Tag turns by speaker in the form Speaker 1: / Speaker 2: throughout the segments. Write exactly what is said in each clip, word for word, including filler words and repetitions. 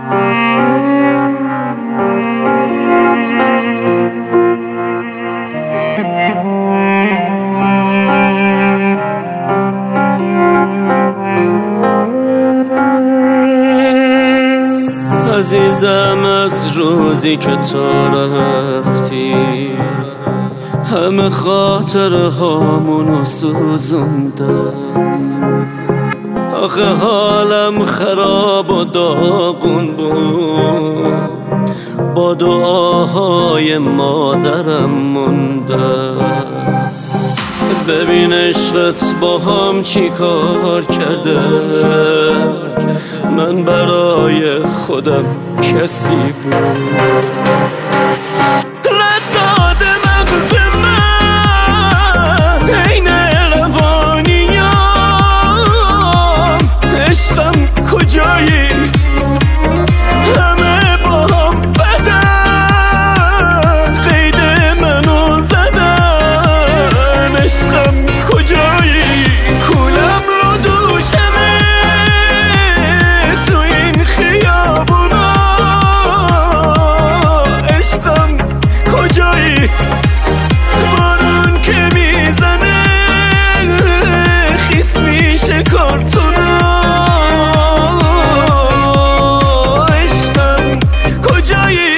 Speaker 1: عزیزم از روزی که تو رفتی همه خاطره هامونو سوزونده. آخه حالم خراب و داغون بود، با دعاهای مادرم مونده. ببین عشقت با هم چی کار کرده، من برای خودم کسی بود. رداد مغز من عین روانیام، عشقم کجایی؟ همه با هم بدن، قید منو زدن. عشقم کجایی؟ کولم رو دوشمه تو این خیابونا. عشقم کجایی؟ بارون که میزنه خیس میشه کارتونا. عشقم کجایی؟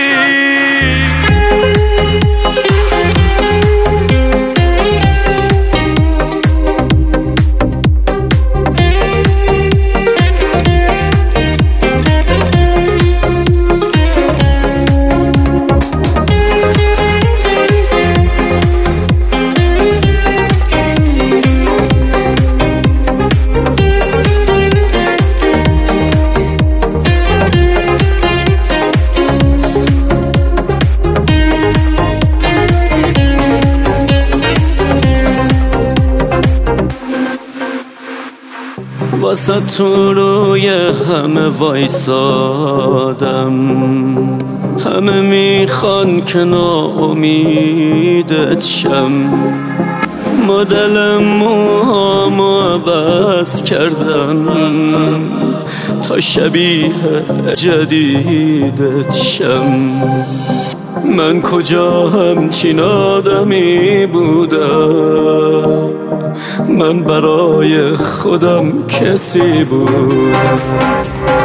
Speaker 1: واسه تو روی همه وایسادم، همه میخوان که ناامیدت شم. مدل موهامو عوض کردم تا شبیه جدیدت شم. من کجا همچین آدمی بودم، من برای خودم کسی بودم.